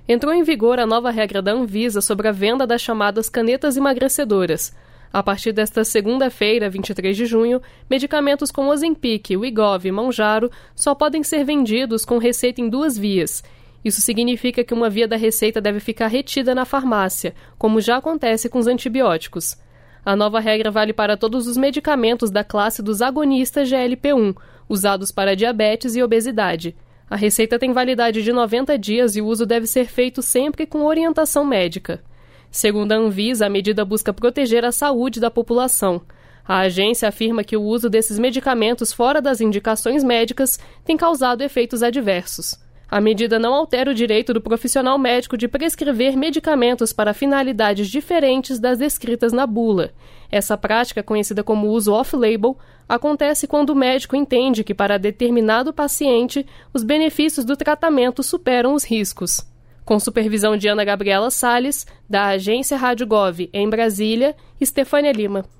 Entrou em vigor a nova regra da Anvisa sobre a venda das chamadas canetas emagrecedoras. A partir desta segunda-feira, 23 de junho, medicamentos como Ozempic, Wegovy e Mounjaro só podem ser vendidos com receita em 2 vias. Isso significa que uma via da receita deve ficar retida na farmácia, como já acontece com os antibióticos. A nova regra vale para todos os medicamentos da classe dos agonistas GLP-1, usados para diabetes e obesidade. A receita tem validade de 90 dias e o uso deve ser feito sempre com orientação médica. Segundo a Anvisa, a medida busca proteger a saúde da população. A agência afirma que o uso desses medicamentos fora das indicações médicas tem causado efeitos adversos. A medida não altera o direito do profissional médico de prescrever medicamentos para finalidades diferentes das descritas na bula. Essa prática, conhecida como uso off-label, acontece quando o médico entende que para determinado paciente os benefícios do tratamento superam os riscos. Com supervisão de Ana Gabriela Salles, da agência Rádio Gov em Brasília, Estefânia Lima.